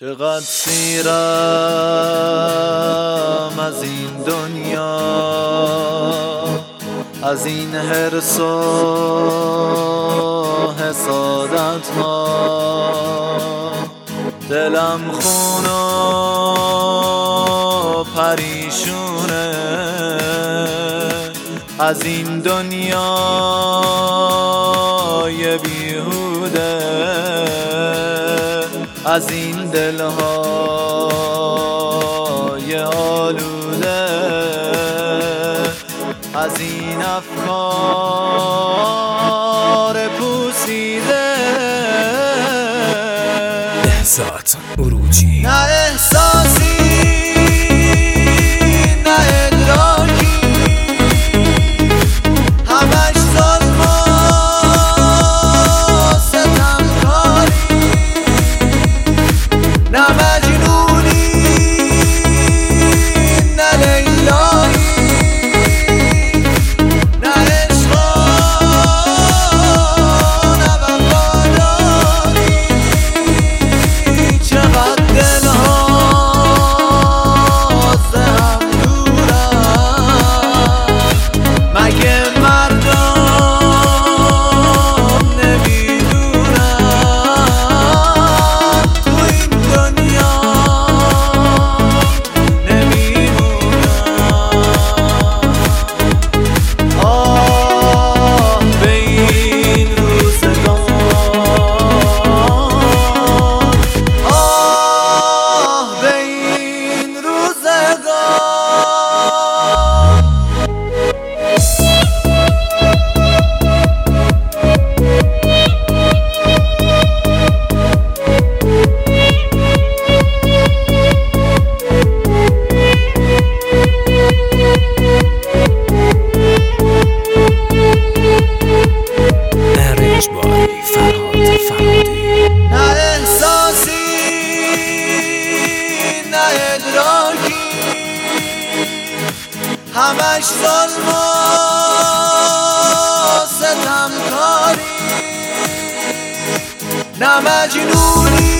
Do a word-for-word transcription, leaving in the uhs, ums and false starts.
چقدر سیرم از این دنیا، از این حرص و حسادت ها. دلم خون و پریشونه از این دنیای بیهوده، از این دلهای آلوده، از این افکار پوسیده. بهزاد عروجی. نه احساسی نه ادراکی، همش ظلم و ستمکاری. نه مجنونی نه لیلایی، نه عشق نه وفاداری. چقدر دلها ز هم دورن، مگه مردم نمیدونن تو این دنیا نمیمونن. آه به این روزگار، آه به این روزگار. ارنج بای فرهاد فرهادی. نه احساسی نه ادراکی، همش ظلم و ستمکاری. نه مجنونی